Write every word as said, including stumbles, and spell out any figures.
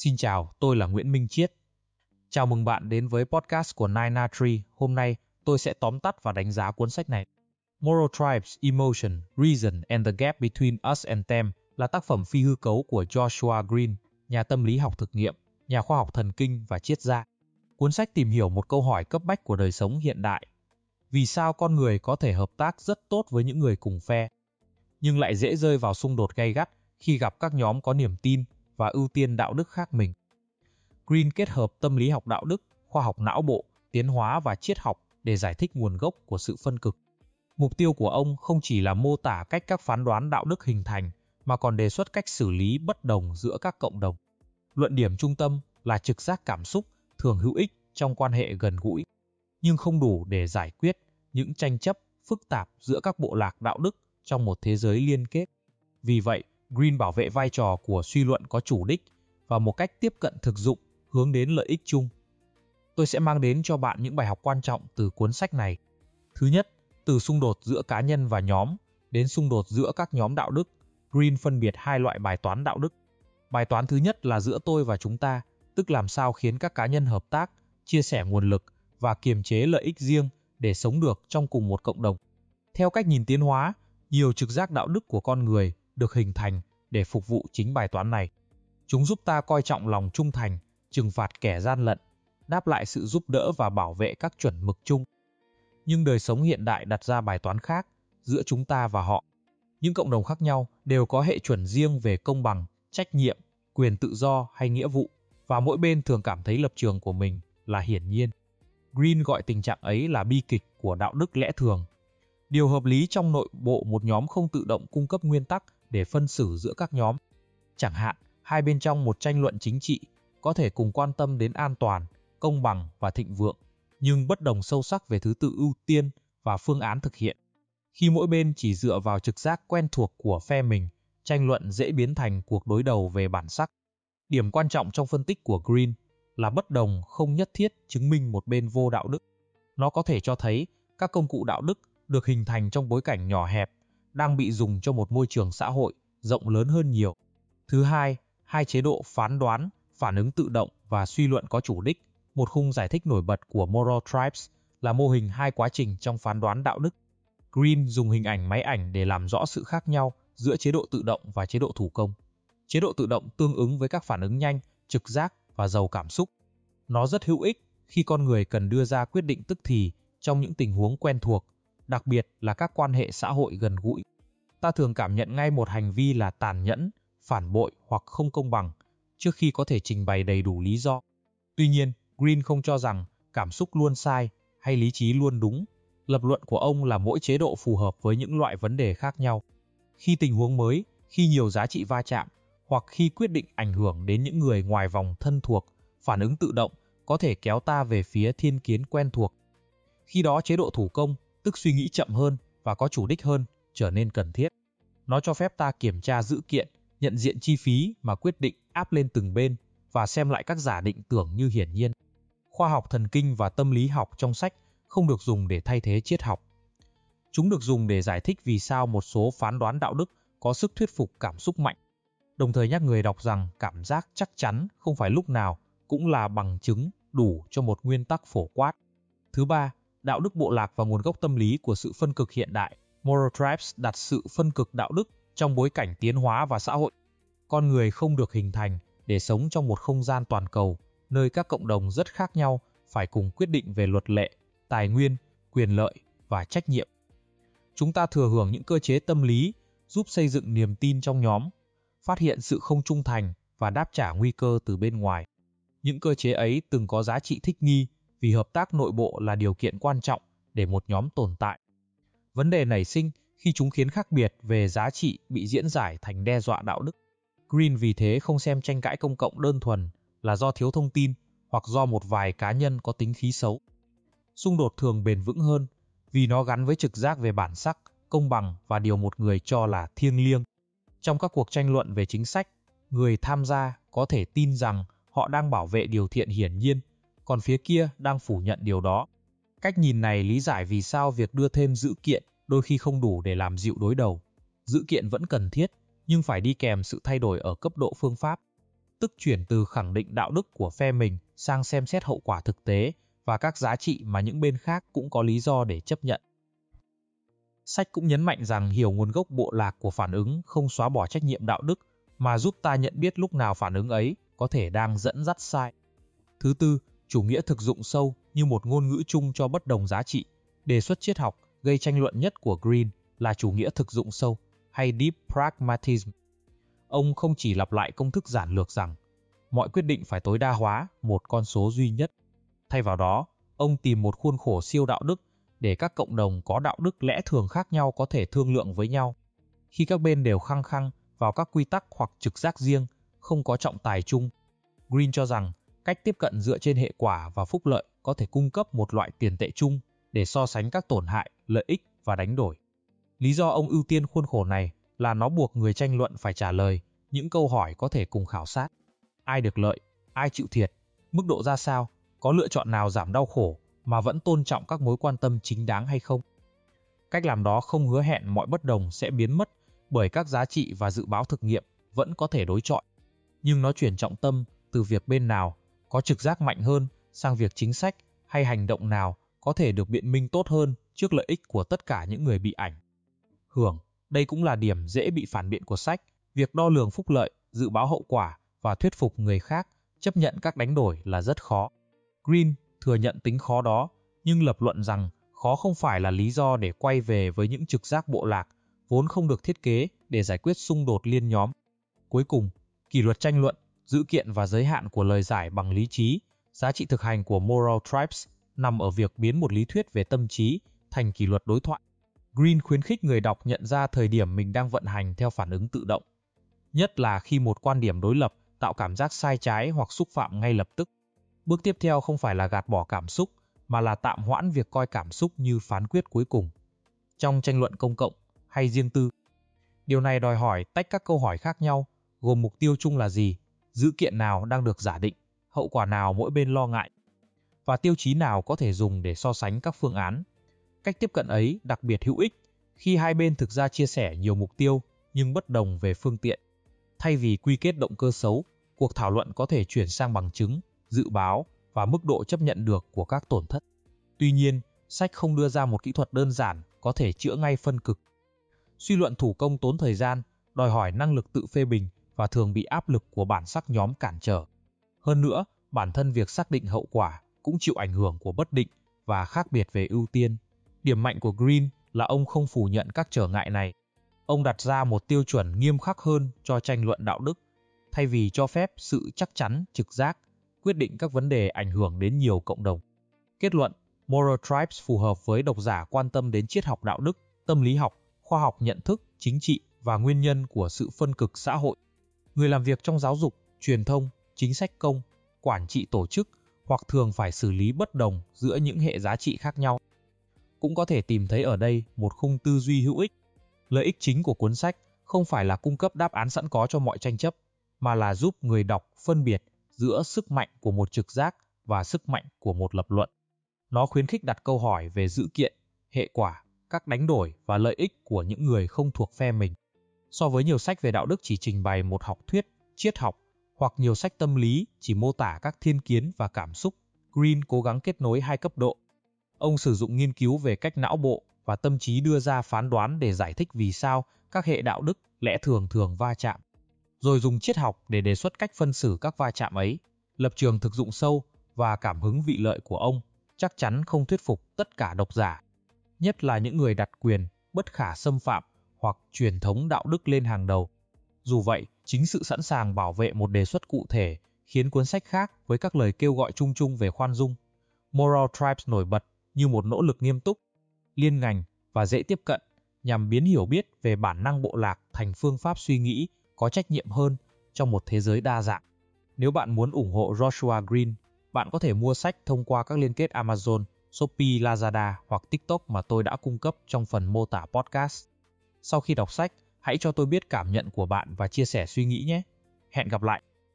Xin chào, tôi là Nguyễn Minh Chiết. Chào mừng bạn đến với podcast của Nine Na Tree. Hôm nay, tôi sẽ tóm tắt và đánh giá cuốn sách này. Moral Tribes, Emotion, Reason and the Gap Between Us and Them là tác phẩm phi hư cấu của Joshua Greene, nhà tâm lý học thực nghiệm, nhà khoa học thần kinh và triết gia. Cuốn sách tìm hiểu một câu hỏi cấp bách của đời sống hiện đại. Vì sao con người có thể hợp tác rất tốt với những người cùng phe, nhưng lại dễ rơi vào xung đột gay gắt khi gặp các nhóm có niềm tin và ưu tiên đạo đức khác mình. Greene kết hợp tâm lý học đạo đức, khoa học não bộ, tiến hóa và triết học để giải thích nguồn gốc của sự phân cực. Mục tiêu của ông không chỉ là mô tả cách các phán đoán đạo đức hình thành, mà còn đề xuất cách xử lý bất đồng giữa các cộng đồng. Luận điểm trung tâm là trực giác cảm xúc thường hữu ích trong quan hệ gần gũi, nhưng không đủ để giải quyết những tranh chấp phức tạp giữa các bộ lạc đạo đức trong một thế giới liên kết. Vì vậy, Greene bảo vệ vai trò của suy luận có chủ đích và một cách tiếp cận thực dụng hướng đến lợi ích chung. Tôi sẽ mang đến cho bạn những bài học quan trọng từ cuốn sách này. Thứ nhất, từ xung đột giữa cá nhân và nhóm đến xung đột giữa các nhóm đạo đức, Greene phân biệt hai loại bài toán đạo đức. Bài toán thứ nhất là giữa tôi và chúng ta, tức làm sao khiến các cá nhân hợp tác, chia sẻ nguồn lực và kiềm chế lợi ích riêng để sống được trong cùng một cộng đồng. Theo cách nhìn tiến hóa, nhiều trực giác đạo đức của con người được hình thành để phục vụ chính bài toán này. Chúng giúp ta coi trọng lòng trung thành, trừng phạt kẻ gian lận, đáp lại sự giúp đỡ và bảo vệ các chuẩn mực chung. Nhưng đời sống hiện đại đặt ra bài toán khác giữa chúng ta và họ. Những cộng đồng khác nhau đều có hệ chuẩn riêng về công bằng, trách nhiệm, quyền tự do hay nghĩa vụ, và mỗi bên thường cảm thấy lập trường của mình là hiển nhiên. Greene gọi tình trạng ấy là bi kịch của đạo đức lẽ thường. Điều hợp lý trong nội bộ một nhóm không tự động cung cấp nguyên tắc để phân xử giữa các nhóm. Chẳng hạn, hai bên trong một tranh luận chính trị có thể cùng quan tâm đến an toàn, công bằng và thịnh vượng, nhưng bất đồng sâu sắc về thứ tự ưu tiên và phương án thực hiện. Khi mỗi bên chỉ dựa vào trực giác quen thuộc của phe mình, tranh luận dễ biến thành cuộc đối đầu về bản sắc. Điểm quan trọng trong phân tích của Greene là bất đồng không nhất thiết chứng minh một bên vô đạo đức. Nó có thể cho thấy các công cụ đạo đức được hình thành trong bối cảnh nhỏ hẹp đang bị dùng cho một môi trường xã hội rộng lớn hơn nhiều. Thứ hai, hai chế độ phán đoán, phản ứng tự động và suy luận có chủ đích, một khung giải thích nổi bật của Moral Tribes, là mô hình hai quá trình trong phán đoán đạo đức. Greene dùng hình ảnh máy ảnh để làm rõ sự khác nhau giữa chế độ tự động và chế độ thủ công. Chế độ tự động tương ứng với các phản ứng nhanh, trực giác và giàu cảm xúc. Nó rất hữu ích khi con người cần đưa ra quyết định tức thì trong những tình huống quen thuộc, đặc biệt là các quan hệ xã hội gần gũi. Ta thường cảm nhận ngay một hành vi là tàn nhẫn, phản bội hoặc không công bằng trước khi có thể trình bày đầy đủ lý do. Tuy nhiên, Greene không cho rằng cảm xúc luôn sai hay lý trí luôn đúng. Lập luận của ông là mỗi chế độ phù hợp với những loại vấn đề khác nhau. Khi tình huống mới, khi nhiều giá trị va chạm, hoặc khi quyết định ảnh hưởng đến những người ngoài vòng thân thuộc, phản ứng tự động có thể kéo ta về phía thiên kiến quen thuộc. Khi đó chế độ thủ công, tức suy nghĩ chậm hơn và có chủ đích hơn, trở nên cần thiết. Nó cho phép ta kiểm tra dữ kiện, nhận diện chi phí mà quyết định áp lên từng bên và xem lại các giả định tưởng như hiển nhiên. Khoa học thần kinh và tâm lý học trong sách không được dùng để thay thế triết học. Chúng được dùng để giải thích vì sao một số phán đoán đạo đức có sức thuyết phục cảm xúc mạnh, đồng thời nhắc người đọc rằng cảm giác chắc chắn không phải lúc nào cũng là bằng chứng đủ cho một nguyên tắc phổ quát. Thứ ba, đạo đức bộ lạc và nguồn gốc tâm lý của sự phân cực hiện đại. Moral Tribes đặt sự phân cực đạo đức trong bối cảnh tiến hóa và xã hội. Con người không được hình thành để sống trong một không gian toàn cầu, nơi các cộng đồng rất khác nhau phải cùng quyết định về luật lệ, tài nguyên, quyền lợi và trách nhiệm. Chúng ta thừa hưởng những cơ chế tâm lý giúp xây dựng niềm tin trong nhóm, phát hiện sự không trung thành và đáp trả nguy cơ từ bên ngoài. Những cơ chế ấy từng có giá trị thích nghi vì hợp tác nội bộ là điều kiện quan trọng để một nhóm tồn tại. Vấn đề nảy sinh khi chúng khiến khác biệt về giá trị bị diễn giải thành đe dọa đạo đức. Greene vì thế không xem tranh cãi công cộng đơn thuần là do thiếu thông tin hoặc do một vài cá nhân có tính khí xấu. Xung đột thường bền vững hơn vì nó gắn với trực giác về bản sắc, công bằng và điều một người cho là thiêng liêng. Trong các cuộc tranh luận về chính sách, người tham gia có thể tin rằng họ đang bảo vệ điều thiện hiển nhiên, còn phía kia đang phủ nhận điều đó. Cách nhìn này lý giải vì sao việc đưa thêm dữ kiện đôi khi không đủ để làm dịu đối đầu. Dữ kiện vẫn cần thiết, nhưng phải đi kèm sự thay đổi ở cấp độ phương pháp. tức chuyển từ khẳng định đạo đức của phe mình sang xem xét hậu quả thực tế và các giá trị mà những bên khác cũng có lý do để chấp nhận. Sách cũng nhấn mạnh rằng hiểu nguồn gốc bộ lạc của phản ứng không xóa bỏ trách nhiệm đạo đức, mà giúp ta nhận biết lúc nào phản ứng ấy có thể đang dẫn dắt sai. Thứ tư, chủ nghĩa thực dụng sâu như một ngôn ngữ chung cho bất đồng giá trị. Đề xuất triết học gây tranh luận nhất của Green là chủ nghĩa thực dụng sâu hay Deep Pragmatism. Ông không chỉ lặp lại công thức giản lược rằng mọi quyết định phải tối đa hóa một con số duy nhất. Thay vào đó, ông tìm một khuôn khổ siêu đạo đức để các cộng đồng có đạo đức lẽ thường khác nhau có thể thương lượng với nhau. Khi các bên đều khăng khăng vào các quy tắc hoặc trực giác riêng, không có trọng tài chung, Green cho rằng cách tiếp cận dựa trên hệ quả và phúc lợi có thể cung cấp một loại tiền tệ chung để so sánh các tổn hại, lợi ích và đánh đổi. Lý do ông ưu tiên khuôn khổ này là nó buộc người tranh luận phải trả lời những câu hỏi có thể cùng khảo sát. Ai được lợi, ai chịu thiệt, mức độ ra sao, có lựa chọn nào giảm đau khổ mà vẫn tôn trọng các mối quan tâm chính đáng hay không? Cách làm đó không hứa hẹn mọi bất đồng sẽ biến mất bởi các giá trị và dự báo thực nghiệm vẫn có thể đối chọi. Nhưng nó chuyển trọng tâm từ việc bên nào có trực giác mạnh hơn sang việc chính sách hay hành động nào có thể được biện minh tốt hơn trước lợi ích của tất cả những người bị ảnh hưởng. Đây cũng là điểm dễ bị phản biện của sách, việc đo lường phúc lợi, dự báo hậu quả và thuyết phục người khác chấp nhận các đánh đổi là rất khó. Green thừa nhận tính khó đó, nhưng lập luận rằng khó không phải là lý do để quay về với những trực giác bộ lạc, vốn không được thiết kế để giải quyết xung đột liên nhóm. Cuối cùng, kỷ luật tranh luận, dữ kiện và giới hạn của lời giải bằng lý trí, giá trị thực hành của Moral Tribes nằm ở việc biến một lý thuyết về tâm trí thành kỷ luật đối thoại. Green khuyến khích người đọc nhận ra thời điểm mình đang vận hành theo phản ứng tự động, nhất là khi một quan điểm đối lập tạo cảm giác sai trái hoặc xúc phạm ngay lập tức. Bước tiếp theo không phải là gạt bỏ cảm xúc, mà là tạm hoãn việc coi cảm xúc như phán quyết cuối cùng. Trong tranh luận công cộng hay riêng tư, điều này đòi hỏi tách các câu hỏi khác nhau, gồm mục tiêu chung là gì, dữ kiện nào đang được giả định, hậu quả nào mỗi bên lo ngại, và tiêu chí nào có thể dùng để so sánh các phương án. Cách tiếp cận ấy đặc biệt hữu ích khi hai bên thực ra chia sẻ nhiều mục tiêu nhưng bất đồng về phương tiện. Thay vì quy kết động cơ xấu, cuộc thảo luận có thể chuyển sang bằng chứng, dự báo và mức độ chấp nhận được của các tổn thất. Tuy nhiên, sách không đưa ra một kỹ thuật đơn giản có thể chữa ngay phân cực. Suy luận thủ công tốn thời gian, đòi hỏi năng lực tự phê bình và thường bị áp lực của bản sắc nhóm cản trở. Hơn nữa, bản thân việc xác định hậu quả cũng chịu ảnh hưởng của bất định và khác biệt về ưu tiên. Điểm mạnh của Green là ông không phủ nhận các trở ngại này. Ông đặt ra một tiêu chuẩn nghiêm khắc hơn cho tranh luận đạo đức, thay vì cho phép sự chắc chắn, trực giác, quyết định các vấn đề ảnh hưởng đến nhiều cộng đồng. Kết luận, Moral Tribes phù hợp với độc giả quan tâm đến triết học đạo đức, tâm lý học, khoa học nhận thức, chính trị và nguyên nhân của sự phân cực xã hội. Người làm việc trong giáo dục, truyền thông, chính sách công, quản trị tổ chức hoặc thường phải xử lý bất đồng giữa những hệ giá trị khác nhau cũng có thể tìm thấy ở đây một khung tư duy hữu ích. Lợi ích chính của cuốn sách không phải là cung cấp đáp án sẵn có cho mọi tranh chấp, mà là giúp người đọc phân biệt giữa sức mạnh của một trực giác và sức mạnh của một lập luận. Nó khuyến khích đặt câu hỏi về dữ kiện, hệ quả, các đánh đổi và lợi ích của những người không thuộc phe mình. So với nhiều sách về đạo đức chỉ trình bày một học thuyết, triết học, hoặc nhiều sách tâm lý chỉ mô tả các thiên kiến và cảm xúc, Green cố gắng kết nối hai cấp độ. Ông sử dụng nghiên cứu về cách não bộ và tâm trí đưa ra phán đoán để giải thích vì sao các hệ đạo đức lẽ thường thường va chạm, rồi dùng triết học để đề xuất cách phân xử các va chạm ấy. Lập trường thực dụng sâu và cảm hứng vị lợi của ông chắc chắn không thuyết phục tất cả độc giả, nhất là những người đặt quyền bất khả xâm phạm hoặc truyền thống đạo đức lên hàng đầu. Dù vậy, chính sự sẵn sàng bảo vệ một đề xuất cụ thể khiến cuốn sách khác với các lời kêu gọi chung chung về khoan dung. Moral Tribes nổi bật như một nỗ lực nghiêm túc, liên ngành và dễ tiếp cận nhằm biến hiểu biết về bản năng bộ lạc thành phương pháp suy nghĩ có trách nhiệm hơn trong một thế giới đa dạng. Nếu bạn muốn ủng hộ Joshua Green, bạn có thể mua sách thông qua các liên kết Amazon, Shopee, Lazada hoặc TikTok mà tôi đã cung cấp trong phần mô tả podcast. Sau khi đọc sách, hãy cho tôi biết cảm nhận của bạn và chia sẻ suy nghĩ nhé. Hẹn gặp lại!